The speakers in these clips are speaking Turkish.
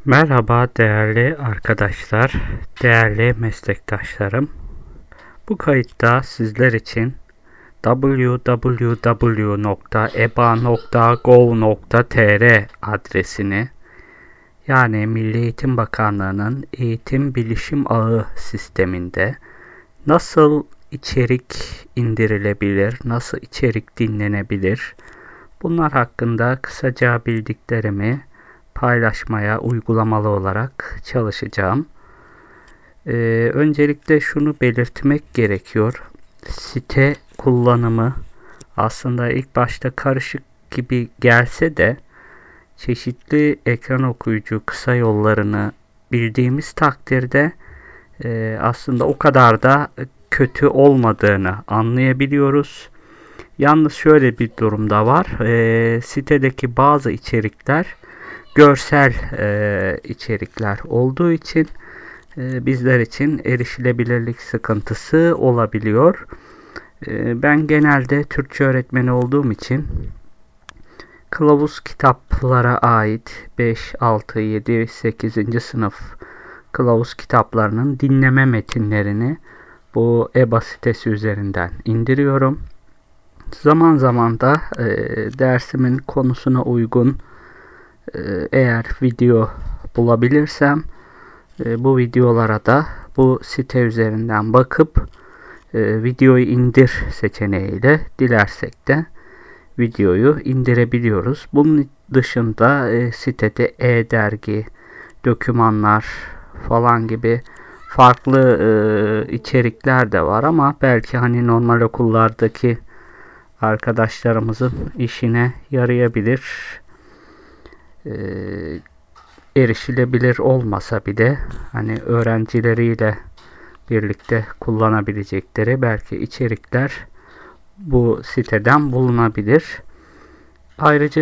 Merhaba değerli arkadaşlar, değerli meslektaşlarım. Bu kayıtta sizler için www.eba.gov.tr adresini, yani Milli Eğitim Bakanlığı'nın Eğitim Bilişim Ağı sisteminde nasıl içerik indirilebilir, nasıl içerik dinlenebilir, bunlar hakkında kısaca bildiklerimi paylaşmaya uygulamalı olarak çalışacağım. Öncelikle şunu belirtmek gerekiyor. Site kullanımı aslında ilk başta karışık gibi gelse de çeşitli ekran okuyucu kısa yollarını bildiğimiz takdirde aslında o kadar da kötü olmadığını anlayabiliyoruz. Yalnız şöyle bir durum da var. Sitedeki bazı içerikler görsel içerikler olduğu için bizler için erişilebilirlik sıkıntısı olabiliyor. Ben genelde Türkçe öğretmeni olduğum için kılavuz kitaplara ait 5, 6, 7, 8. sınıf kılavuz kitaplarının dinleme metinlerini bu EBA sitesi üzerinden indiriyorum. Zaman zaman da dersimin konusuna uygun eğer video bulabilirsem bu videolara da bu site üzerinden bakıp videoyu indir seçeneğiyle dilersek de videoyu indirebiliyoruz. Bunun dışında sitede e-dergi, dokümanlar falan gibi farklı içerikler de var ama belki hani normal okullardaki arkadaşlarımızın işine yarayabilir. Erişilebilir olmasa bile hani öğrencileriyle birlikte kullanabilecekleri belki içerikler bu siteden bulunabilir. Ayrıca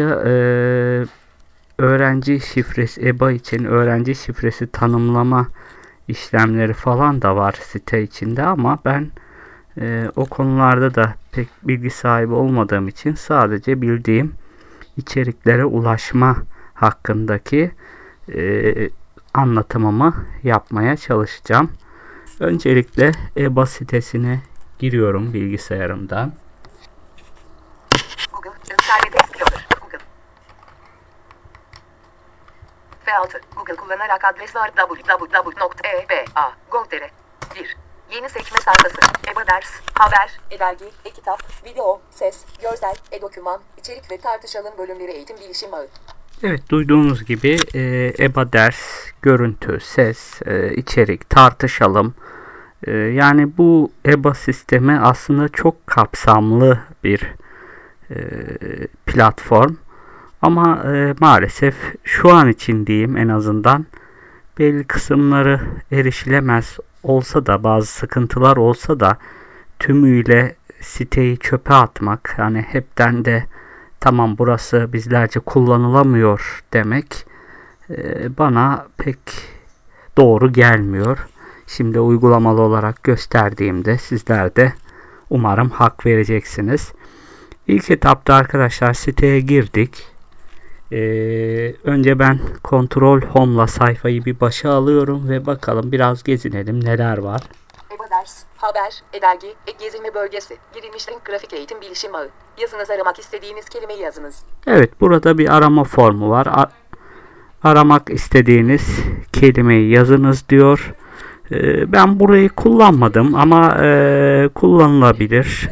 öğrenci şifresi EBA için öğrenci şifresi tanımlama işlemleri falan da var site içinde ama ben o konularda da pek bilgi sahibi olmadığım için sadece bildiğim içeriklere ulaşma hakkındaki anlatımımı yapmaya çalışacağım. Öncelikle EBA sitesine giriyorum bilgisayarımdan. Google İnternet Explorer Google F6 Google kullanarak adres var www.eba.gov.tr 1. Yeni sekme sayfası. EBA ders, haber, e-dergi, e-kitap, video, ses, görsel, e-doküman, içerik ve tartışalım bölümleri eğitim bilişim ağı. Evet, duyduğunuz gibi EBA ders, görüntü, ses, içerik, tartışalım. Yani bu EBA sistemi aslında çok kapsamlı bir platform. Ama maalesef şu an için diyeyim en azından belli kısımları erişilemez olsa da bazı sıkıntılar olsa da tümüyle siteyi çöpe atmak, hani hepten de tamam burası bizlerce kullanılamıyor demek bana pek doğru gelmiyor. Şimdi uygulamalı olarak gösterdiğimde sizler de umarım hak vereceksiniz. İlk etapta arkadaşlar siteye girdik. Önce ben Ctrl Home'la sayfayı bir başa alıyorum ve bakalım biraz gezinelim neler var. EBA ders, haber, e-dergi, gezinme bölgesi, girilmiş link grafik eğitim bilişim ağı. Yazınız aramak istediğiniz kelimeyi yazınız. Evet, burada bir arama formu var. Aramak istediğiniz kelimeyi yazınız diyor. Ben burayı kullanmadım ama kullanılabilir.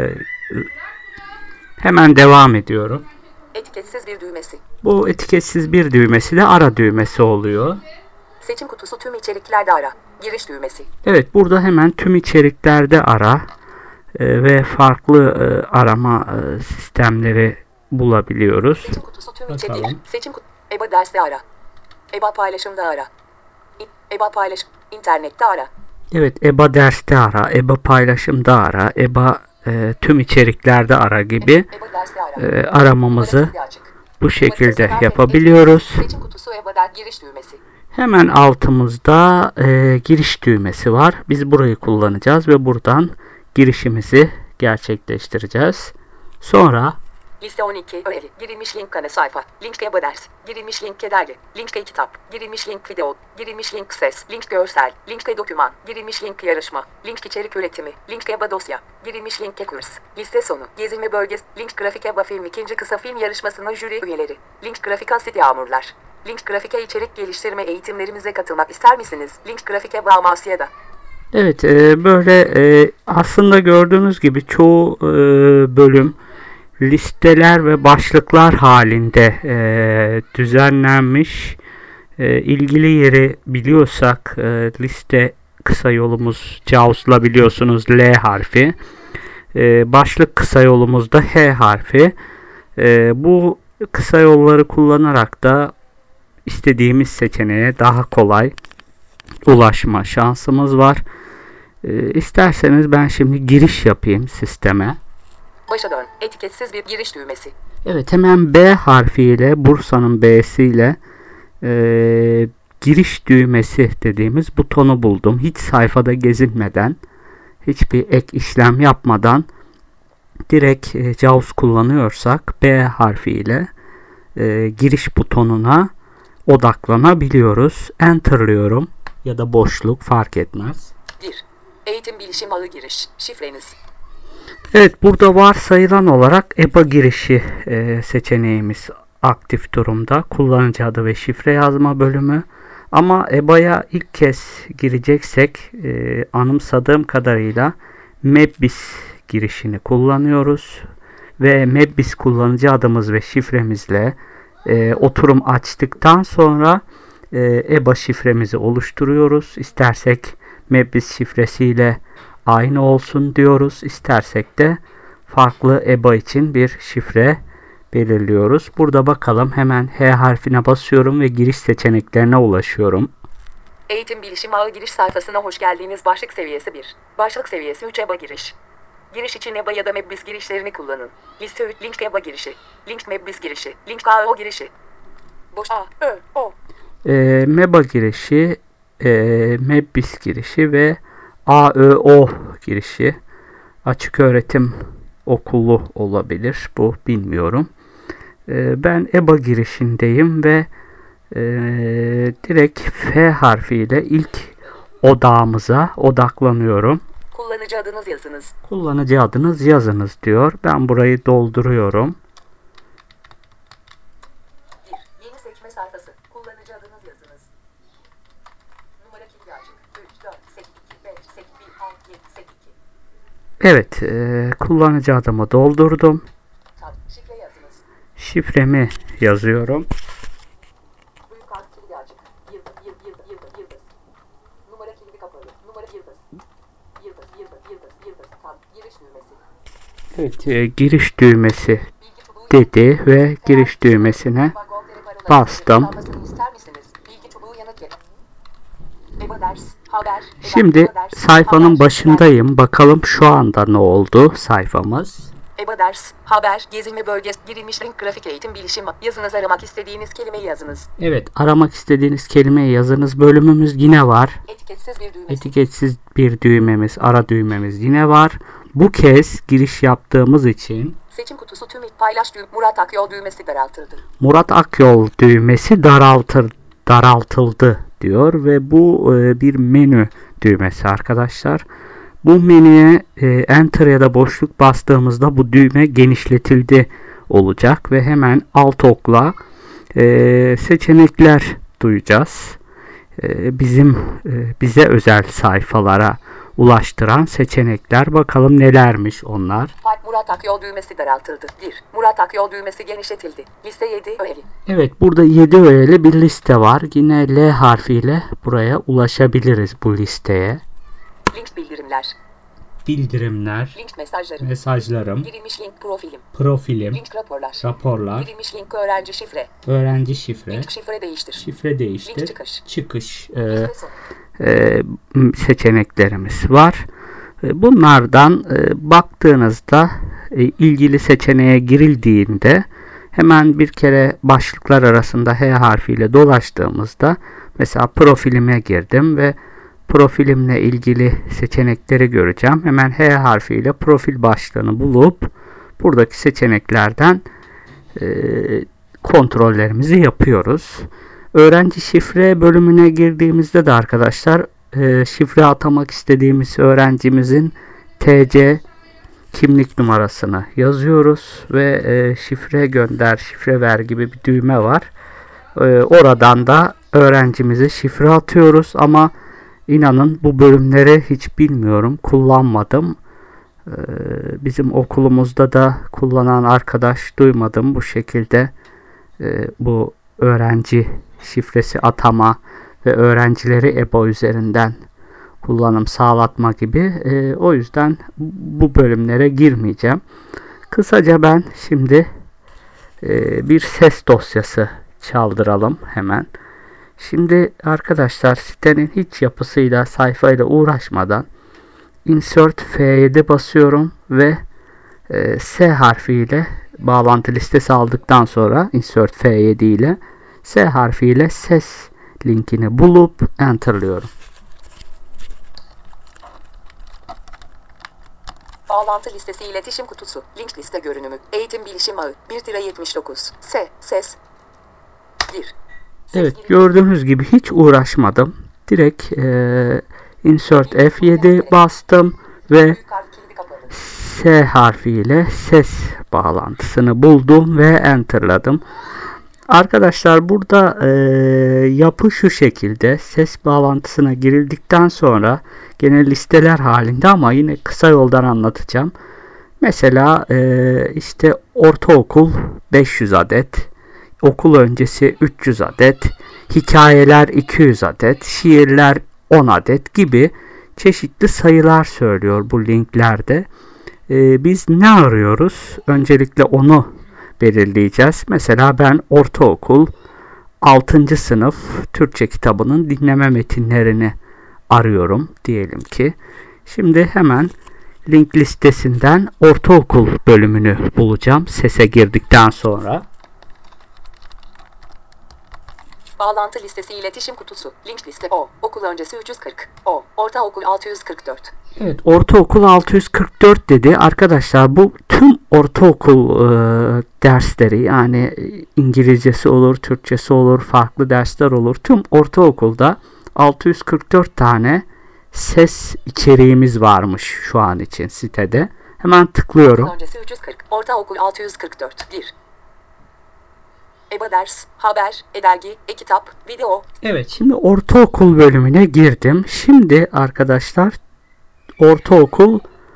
Hemen devam ediyorum. Etiketsiz bir düğmesi. Bu etiketsiz bir düğmesi de ara düğmesi oluyor. Seçim kutusu tüm içeriklerde ara. Giriş düğmesi. Evet, burada hemen tüm içeriklerde ara ve farklı arama sistemleri bulabiliyoruz. Seçim kutusu tüm içerik. Seçim kutusu. EBA derste ara. EBA paylaşımda ara. EBA paylaşım. İnternette ara. Evet, EBA derste ara, EBA paylaşımda ara, EBA tüm içeriklerde ara gibi aramamızı bu şekilde yapabiliyoruz. Seçim kutusu EBA der giriş düğmesi. Hemen altımızda giriş düğmesi var. Biz burayı kullanacağız ve buradan girişimizi gerçekleştireceğiz. Sonra Liste 12 öğeli. Girilmiş link kane sayfa. Link EBA ders. Girilmiş link dergi. Link e-kitap. Girilmiş link video. Girilmiş link ses. Link görsel. Link e-doküman. Girilmiş link yarışma. Link içerik üretimi. Link EBA dosya. Girilmiş link e-kurs. Liste sonu. Gezilme bölgesi. Link grafik EBA film ikinci kısa film yarışmasının jüri üyeleri. Link grafik asit yağmurlar. Link grafike içerik geliştirme eğitimlerimize katılmak ister misiniz? Link grafik EBA Amasya'da. Evet, böyle aslında gördüğünüz gibi çoğu bölüm listeler ve başlıklar halinde düzenlenmiş. İlgili yeri biliyorsak liste kısa yolumuz JAWS'la biliyorsunuz L harfi. Başlık kısa yolumuz da H harfi. Bu kısa yolları kullanarak da istediğimiz seçeneğe daha kolay ulaşma şansımız var. İsterseniz ben şimdi giriş yapayım sisteme. Başa dön. Etiketsiz bir giriş düğmesi. Evet, hemen B harfiyle, Bursa'nın B'siyle giriş düğmesi dediğimiz butonu buldum. Hiç sayfada gezinmeden, hiçbir ek işlem yapmadan direkt JAWS kullanıyorsak B harfiyle giriş butonuna odaklanabiliyoruz. Enter'lıyorum ya da boşluk fark etmez. 1. Eğitim bilişim ağı giriş. Şifreniz. Evet, burada varsayılan olarak EBA girişi seçeneğimiz aktif durumda. Kullanıcı adı ve şifre yazma bölümü. Ama EBA'ya ilk kez gireceksek anımsadığım kadarıyla Mebbis girişini kullanıyoruz. Ve Mebbis kullanıcı adımız ve şifremizle oturum açtıktan sonra EBA şifremizi oluşturuyoruz. İstersek Mebbis şifresiyle aynı olsun diyoruz. İstersek de farklı EBA için bir şifre belirliyoruz. Burada bakalım, hemen H harfine basıyorum ve giriş seçeneklerine ulaşıyorum. Eğitim bilişim ağı giriş sayfasına hoş geldiniz. Başlık seviyesi 1. Başlık seviyesi 3 EBA giriş. Giriş için EBA ya da Mebbis girişlerini kullanın. Liste 3 link EBA girişi. Link Mebbis girişi. Link AO girişi. Boş A, Ö, O. MEBA girişi, Mebbis girişi ve AÖO girişi. Açık öğretim okulu olabilir. Bu bilmiyorum. Ben EBA girişindeyim ve direkt F harfiyle ilk odağımıza odaklanıyorum. Kullanıcı adınız yazınız. Kullanıcı adınız yazınız diyor. Ben burayı dolduruyorum. 1. Yeni seçme sayfası. Kullanıcı adınız yazınız. Numara kilidi açık. 3, 4, 8, 2, 5, 8, 1, 6, 7, 8, 2. Evet, kullanıcı adımı doldurdum. Tab. Şifre yazınız. Şifremi yazıyorum. Büyük harf kilidi açık. Yıldız. Numara kilidi kapalı. Numara yıldız. Yıldız. Tab. Giriş düğmesi. Evet, giriş düğmesi Bilgi çubuğu dedi ve giriş düğmesine bastım. İster misiniz? Bilgi çubuğu yanıt yeri. EBA ders, haber, Şimdi EBA ders, sayfanın haber, başındayım. Bakalım şu anda ne oldu sayfamız. EBA ders, haber, gezilme bölgesi, girilmiş link grafik eğitim bilişim. Yazınız aramak istediğiniz kelimeyi yazınız. Evet, aramak istediğiniz kelimeyi yazınız bölümümüz yine var. Etiketsiz bir düğmesi. Etiketsiz bir düğmemiz, ara düğmemiz yine var. Bu kez giriş yaptığımız için Seçim kutusu tüm paylaş düğüm. Murat Akyol düğmesi daraltıldı. Murat Akyol düğmesi daraltıldı diyor ve bu bir menü düğmesi arkadaşlar. Bu menüye enter ya da boşluk bastığımızda bu düğme genişletildi olacak ve hemen alt okla seçenekler duyacağız. Bize özel sayfalara ulaştıran seçenekler, bakalım nelermiş onlar. Murat Akyol düğmesi daraltıldı. 1. Murat Akyol düğmesi genişletildi. Liste 7 öğeli. Evet, burada 7 öğeli bir liste var. Yine L harfiyle buraya ulaşabiliriz bu listeye. Link bildirimler. Bildirimler, Link mesajları. mesajlarım, Girilmiş link profilim. profilim, Link raporlar. raporlar, Girilmiş link öğrenci şifre. öğrenci şifre, Link şifre değiştir. şifre değiştir, Link çıkış. çıkış Liste son. seçeneklerimiz var. Bunlardan baktığınızda ilgili seçeneğe girildiğinde hemen bir kere başlıklar arasında H harfiyle dolaştığımızda mesela profilime girdim ve profilimle ilgili seçenekleri göreceğim. Hemen H harfiyle profil başlığını bulup buradaki seçeneklerden kontrollerimizi yapıyoruz. Öğrenci şifre bölümüne girdiğimizde de arkadaşlar şifre atamak istediğimiz öğrencimizin TC kimlik numarasını yazıyoruz ve şifre gönder, şifre ver gibi bir düğme var. Oradan da öğrencimize şifre atıyoruz ama inanın bu bölümleri hiç bilmiyorum, kullanmadım. Bizim okulumuzda da kullanan arkadaş duymadım bu şekilde bu öğrenci şifresi atama ve öğrencileri EBA üzerinden kullanım sağlatma gibi. O yüzden bu bölümlere girmeyeceğim. Kısaca ben şimdi bir ses dosyası çaldıralım hemen. Şimdi arkadaşlar sitenin hiç yapısıyla, sayfayla uğraşmadan Insert F7 basıyorum ve S harfiyle bağlantı listesi aldıktan sonra Insert F7 ile S harfiyle ses linkini bulup enterlıyorum. Bağlantı listesi iletişim kutusu. Link liste görünümü. Eğitim bilişim ağı. 1-79. Ses. 1. Evet, gördüğünüz gibi hiç uğraşmadım. Direkt Insert F7 bastım ve S harfiyle ses bağlantısını buldum ve enterladım. Arkadaşlar burada yapı şu şekilde. Ses bağlantısına girildikten sonra gene listeler halinde ama yine kısa yoldan anlatacağım. Mesela işte ortaokul 500 adet, okul öncesi 300 adet, hikayeler 200 adet, şiirler 10 adet gibi çeşitli sayılar söylüyor bu linklerde. Biz ne arıyoruz? Öncelikle onu belirleyeceğiz. Mesela ben ortaokul 6. sınıf Türkçe kitabının dinleme metinlerini arıyorum diyelim ki. Şimdi hemen link listesinden ortaokul bölümünü bulacağım sese girdikten sonra. Bağlantı listesi iletişim kutusu. Link liste O. Okul öncesi 340. O. Ortaokul 644. Evet, ortaokul 644 dedi. Arkadaşlar bu tüm ortaokul dersleri, yani İngilizcesi olur, Türkçesi olur, farklı dersler olur. Tüm ortaokulda 644 tane ses içeriğimiz varmış şu an için sitede. Hemen tıklıyorum. Okul öncesi 340. Ortaokul 644. 1. EBA ders, haber, e-dergi, e-kitap, video. Evet, şimdi ortaokul bölümüne girdim. Şimdi arkadaşlar ortaokul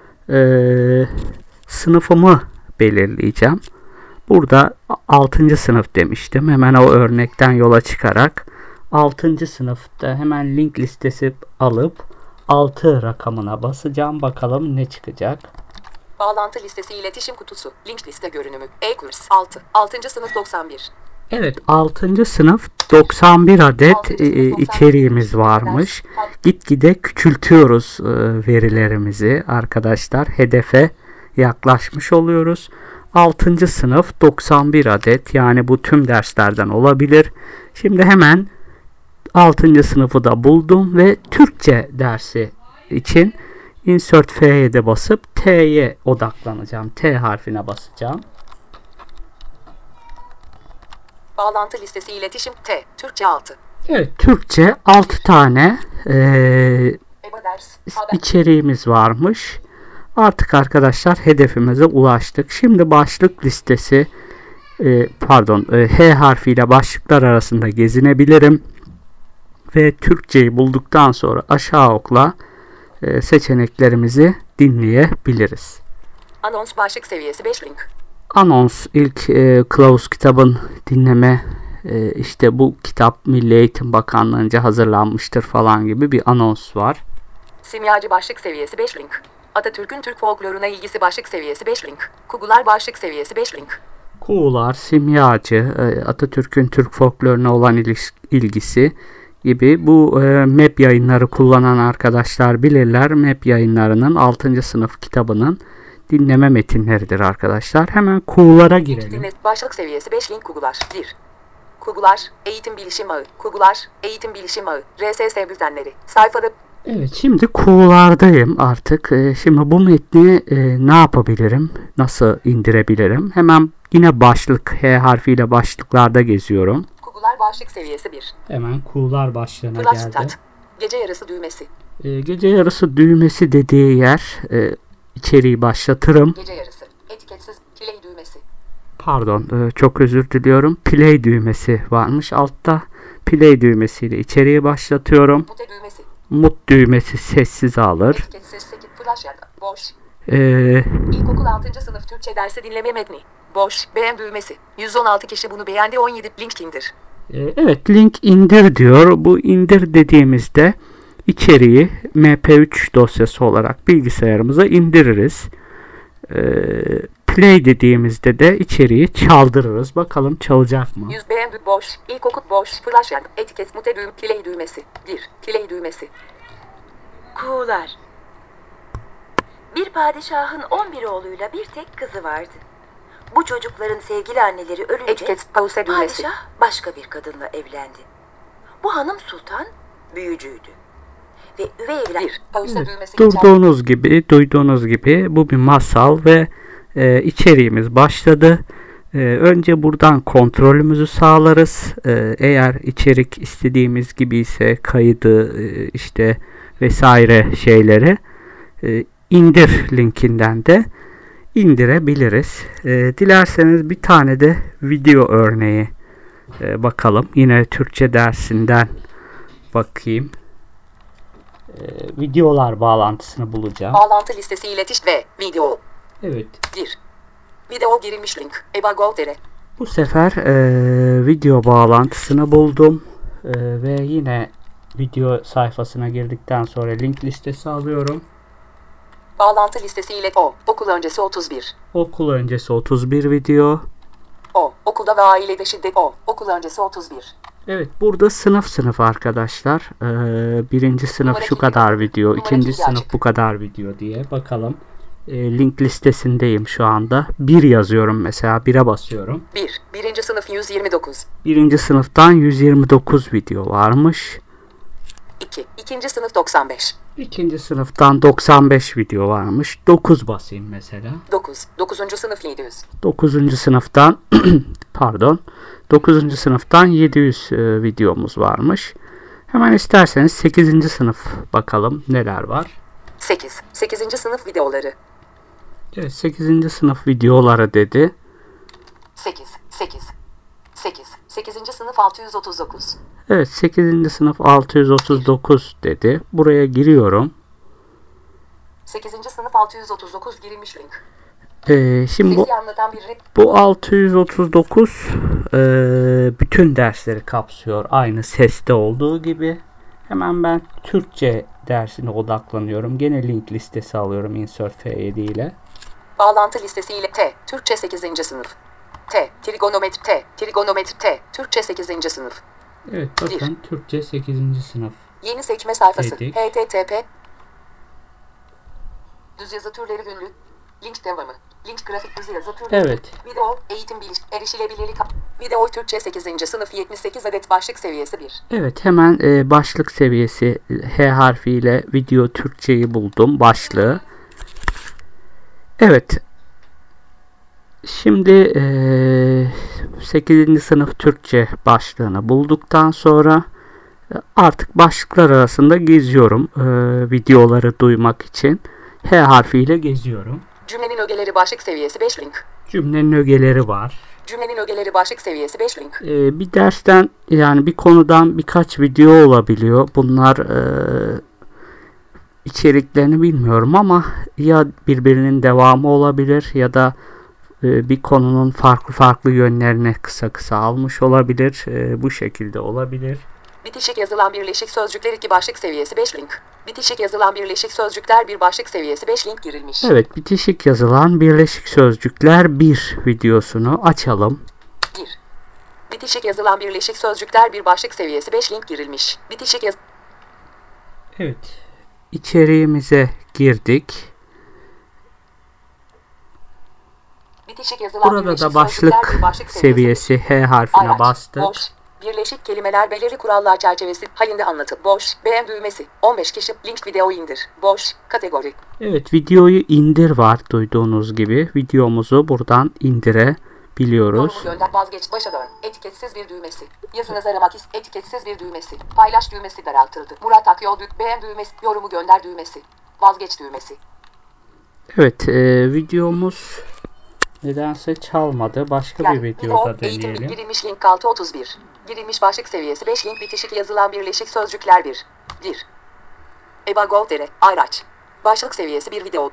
sınıfımı belirleyeceğim. Burada 6. sınıf demiştim. Hemen o örnekten yola çıkarak 6. sınıfta hemen link listesi alıp 6 rakamına basacağım. Bakalım ne çıkacak. Bağlantı listesi iletişim kutusu. Link liste görünümü. E-kurs 6. 6. sınıf 91. Evet, 6. sınıf 91 adet içeriğimiz varmış. Gitgide küçültüyoruz verilerimizi arkadaşlar. Hedefe yaklaşmış oluyoruz. 6. sınıf 91 adet, yani bu tüm derslerden olabilir. Şimdi hemen 6. sınıfı da buldum ve Türkçe dersi için Insert F'ye basıp T'ye odaklanacağım. T harfine basacağım. Bağlantı listesi iletişim T. Türkçe 6. Evet, Türkçe 6 tane EBA ders, haber. içeriğimiz varmış. Artık arkadaşlar hedefimize ulaştık. Şimdi başlık listesi H harfiyle başlıklar arasında gezinebilirim. Ve Türkçeyi bulduktan sonra aşağı okla seçeneklerimizi dinleyebiliriz. Anons başlık seviyesi 5 link. Anons ilk kılavuz kitabın dinleme işte bu kitap Milli Eğitim Bakanlığı'nca hazırlanmıştır falan gibi bir anons var. Simyacı başlık seviyesi 5 link. Atatürk'ün Türk folkloruna ilgisi başlık seviyesi 5 link. Kugular başlık seviyesi 5 link. Kuğular, simyacı, Atatürk'ün Türk folkloruna olan ilgisi gibi bu MEP yayınları kullanan arkadaşlar bilirler. MEP yayınlarının 6. sınıf kitabının dinleme metinleridir arkadaşlar. Hemen Kuğulara girelim. Başlık seviyesi 5 link Kugular 1. Kugular, Eğitim Bilişim Ağı. Kugular, Eğitim Bilişim Ağı. RSS bültenleri. Sayfada Evet, şimdi Q'lardayım artık. Şimdi bu metni ne yapabilirim? Nasıl indirebilirim? Hemen yine başlık, H harfiyle başlıklarda geziyorum. Google'lar başlık seviyesi 1. Hemen Q'lar başlığına Flash geldi. Start. Gece yarısı düğmesi. Gece yarısı düğmesi dediği yer, içeriği başlatırım. Gece yarısı. Etiketsiz. Play düğmesi. Pardon, çok özür diliyorum. Play düğmesi varmış altta. Play düğmesiyle içeriği başlatıyorum. Mute düğmesi. Mut düğmesi sessiz alır. Etiketsiz 8. Flash yaka. Boş. Ee, İlkokul 6. sınıf Türkçe dersi dinleme metni. Boş. Beğen düğmesi. 116 kişi bunu beğendi. 17 link indir. evet, link indir diyor. Bu indir dediğimizde içeriği MP3 dosyası olarak bilgisayarımıza indiririz. Play dediğimizde de içeriği çaldırırız. Bakalım çalacak mı? 100 beğen boş. İlkokul boş. Flash yaka. Etiket mute düğüm. Play düğmesi. 1. Play düğmesi. Kuğular. Bir padişahın 11 oğluyla bir tek kızı vardı. Bu çocukların sevgili anneleri ölünce Etiket pause düğmesi. padişah başka bir kadınla evlendi. Bu hanım sultan büyücüydü. Ve üvey evlat 1. Pause düğmesi. Duyduğunuz gibi bu bir masal ve içeriğimiz başladı. Önce buradan kontrolümüzü sağlarız. Eğer içerik istediğimiz gibi ise kaydı işte vesaire şeyleri indir linkinden de indirebiliriz. Dilerseniz bir tane de video örneği bakalım. Yine Türkçe dersinden bakayım. Videolar bağlantısını bulacağım. Bağlantı listesi iletiş ve video. Evet. 1. Video girilmiş link. Eba Golder'e. Bu sefer video bağlantısını buldum. Ve yine video sayfasına girdikten sonra link listesi alıyorum. Bağlantı listesi ile okul öncesi 31. Okul öncesi 31 video. Okulda ve ailede şiddet okul öncesi 31. Evet, burada sınıf arkadaşlar. Birinci sınıf Numara şu kilidi. kadar video, Numara ikinci kilidi sınıf açık. bu kadar video diye bakalım. Link listesindeyim şu anda. 1 yazıyorum mesela, 1'e basıyorum. 1. Birinci sınıf 129. Birinci sınıftan 129 video varmış. 2. İkinci sınıf 95. İkinci sınıftan 95 video varmış. 9 basayım mesela. 9. Dokuzuncu sınıf 700. 9. sınıftan pardon. 9. sınıftan 700 videomuz varmış. Hemen isterseniz 8. sınıf bakalım neler var. 8. Sekizinci sınıf videoları. Evet, 8. sınıf videoları dedi. 8. 8. 8. Sekizinci sınıf 639. Evet, 8. sınıf 639 dedi. Buraya giriyorum. 8. sınıf 639 girilmiş link. Şimdi Sesi anlatan bir bu 639 bütün dersleri kapsıyor. Aynı seste olduğu gibi. Hemen ben Türkçe dersine odaklanıyorum. Gene link listesi alıyorum Insert F7 ile. bağlantı listesi ile Türkçe 8. sınıf. Trigonometri Türkçe 8. sınıf. Evet, bakın Türkçe 8. sınıf. Yeni seçme sayfası. Dedik. http düz yazı türleri günlük. Link devamı. Link grafik düz yazı türleri. Evet. Video eğitim biliş erişilebilirlik. Video Türkçe 8. sınıf 78 adet başlık seviyesi 1. Evet, hemen başlık seviyesi H harfiyle video Türkçeyi buldum. Başlığı. Evet. Şimdi 8. sınıf Türkçe başlığını bulduktan sonra artık başlıklar arasında geziyorum. Videoları duymak için H harfiyle geziyorum. Cümlenin ögeleri başlık seviyesi 5 link. Cümlenin ögeleri var. Cümlenin ögeleri başlık seviyesi 5 link. Bir dersten, yani bir konudan birkaç video olabiliyor. Bunlar içeriklerini bilmiyorum ama ya birbirinin devamı olabilir ya da bir konunun farklı yönlerini kısa almış olabilir. Bu şekilde olabilir. Bitişik yazılan birleşik sözcükler 2 başlık seviyesi 5 link. Bitişik yazılan birleşik sözcükler 1 başlık seviyesi 5 link girilmiş. Evet, bitişik yazılan birleşik sözcükler 1 videosunu açalım. 1. Bitişik yazılan birleşik sözcükler 1 başlık seviyesi 5 link girilmiş. Bitişik yaz... Evet. İçeriğimize girdik. Bitişik yazılan Burada birleşik da sözcükler başlık bir başlık seviyesi H harfine Araç, bastık. boş, Birleşik kelimeler belirli kurallar çerçevesi halinde anlatı. Boş. Beğen düğmesi. 15 kişi. Link video indir. Boş. Kategori. Evet, videoyu indir var duyduğunuz gibi. Videomuzu buradan indirebiliyoruz. Yorumu gönder. Vazgeç. Başa dön. Etiketsiz bir düğmesi. Yazınızı aramak etiketsiz bir düğmesi. Paylaş düğmesi daraltıldı. Murat Akyol beğen düğmesi. Yorumu gönder düğmesi. Vazgeç düğmesi. Evet, videomuz nedense çalmadı. Başka bir videoda Eğitim deneyelim. girilmiş link 631. Girilmiş başlık seviyesi 5 link bitişik yazılan birleşik sözcükler 1. 1. EBA Goldere. Ayraç. Başlık seviyesi 1 video.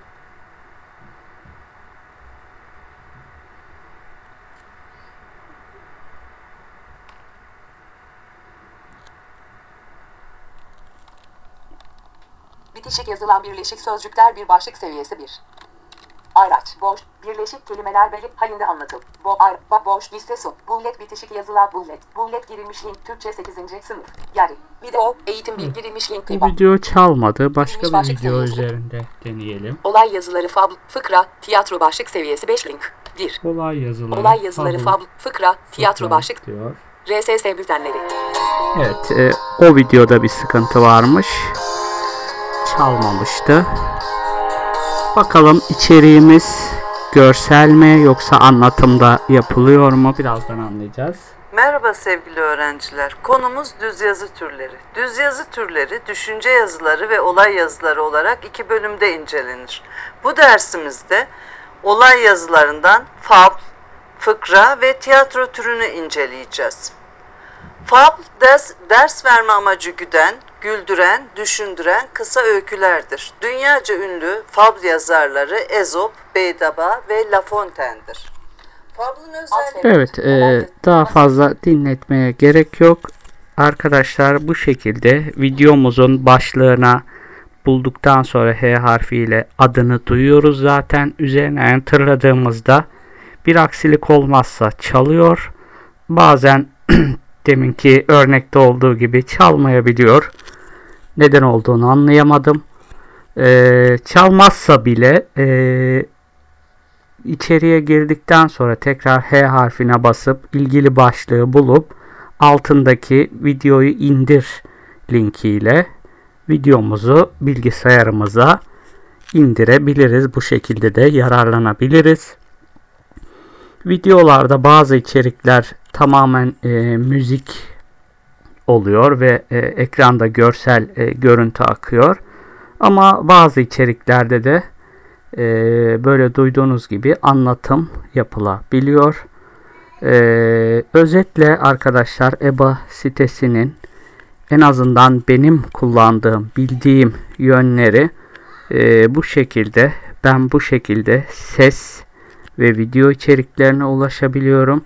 Bitişik yazılan birleşik sözcükler bir başlık seviyesi 1. Ayraç, boş, birleşik kelimeler belirli halinde anlatıl. Boş, liste son, bullet bitişik yazılan bullet girilmiş link Türkçe 8. sınıf. Yani, video, eğitim bir girilmiş link. Bu video çalmadı. Başka Girilmiş bir başlık video seviyesi. üzerinde deneyelim. Olay yazıları fıkra, tiyatro başlık seviyesi 5 link. 1. Olay yazıları. Fıkra, tiyatro başlık. Diyor. RSS bültenleri. Evet, o videoda bir sıkıntı varmış. Çalmamıştı. Bakalım içeriğimiz görsel mi yoksa anlatımda yapılıyor mu? Birazdan anlayacağız. Merhaba sevgili öğrenciler. Konumuz düz yazı türleri. Düz yazı türleri, düşünce yazıları ve olay yazıları olarak 2 bölümde incelenir. Bu dersimizde olay yazılarından fabl, fıkra ve tiyatro türünü inceleyeceğiz. Fabl, ders verme amacı güden, güldüren, düşündüren kısa öykülerdir. Dünyaca ünlü fabl yazarları Ezop, Beydaba ve La Fontaine'dir. Fablın özelliği... Evet, daha fazla dinletmeye gerek yok. Arkadaşlar bu şekilde videomuzun başlığına bulduktan sonra H harfiyle adını duyuyoruz zaten. Üzerine enterladığımızda bir aksilik olmazsa çalıyor. Bazen deminki örnekte olduğu gibi çalmayabiliyor. Neden olduğunu anlayamadım. Çalmazsa bile içeriye girdikten sonra tekrar H harfine basıp ilgili başlığı bulup altındaki videoyu indir linkiyle videomuzu bilgisayarımıza indirebiliriz. Bu şekilde de yararlanabiliriz. Videolarda bazı içerikler tamamen müzik oluyor ve ekranda görsel görüntü akıyor. Ama bazı içeriklerde de böyle duyduğunuz gibi anlatım yapılabiliyor. Özetle arkadaşlar EBA sitesinin en azından benim kullandığım, bildiğim yönleri bu şekilde. Ben bu şekilde ses ve video içeriklerine ulaşabiliyorum.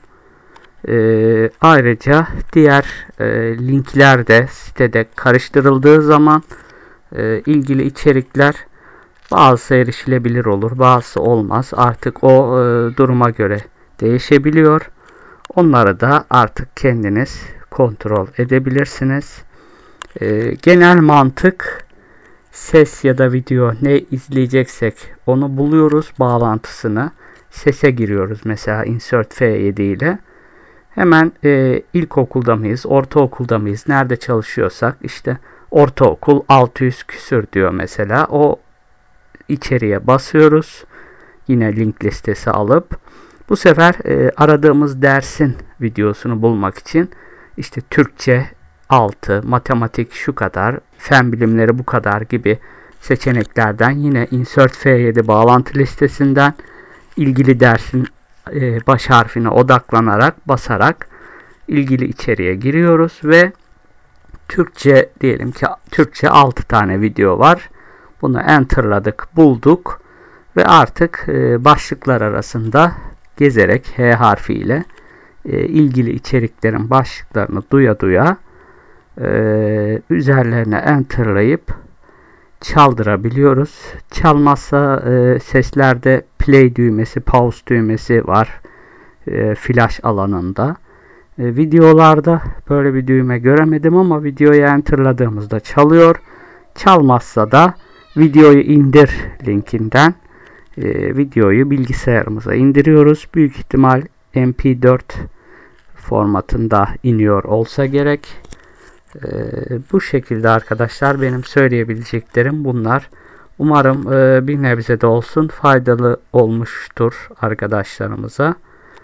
Ayrıca diğer linkler de sitede karıştırıldığı zaman ilgili içerikler bazısı erişilebilir olur, bazısı olmaz. Artık o duruma göre değişebiliyor. Onları da artık kendiniz kontrol edebilirsiniz. Genel mantık ses ya da video ne izleyeceksek onu buluyoruz, bağlantısını. Sese giriyoruz mesela insert F7 ile. Hemen ilkokulda mıyız, ortaokulda mıyız, nerede çalışıyorsak işte ortaokul 600 küsür diyor mesela. O içeriye basıyoruz. Yine link listesi alıp bu sefer aradığımız dersin videosunu bulmak için işte Türkçe 6, matematik şu kadar, fen bilimleri bu kadar gibi seçeneklerden yine insert F7 bağlantı listesinden ilgili dersin baş harfine odaklanarak basarak ilgili içeriğe giriyoruz ve Türkçe diyelim ki Türkçe 6 tane video var. Bunu enterladık, bulduk ve artık başlıklar arasında gezerek H harfiyle ilgili içeriklerin başlıklarını duya duya üzerlerine enterlayıp çaldırabiliyoruz. Çalmazsa seslerde play düğmesi, pause düğmesi var flash alanında. Videolarda böyle bir düğme göremedim ama videoyu enterladığımızda çalıyor. Çalmazsa da videoyu indir linkinden videoyu bilgisayarımıza indiriyoruz. Büyük ihtimal MP4 formatında iniyor olsa gerek. Bu şekilde arkadaşlar benim söyleyebileceklerim bunlar. Umarım bir nebze de olsun faydalı olmuştur arkadaşlarımıza.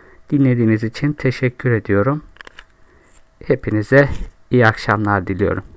Dinlediğiniz için teşekkür ediyorum. Hepinize iyi akşamlar diliyorum.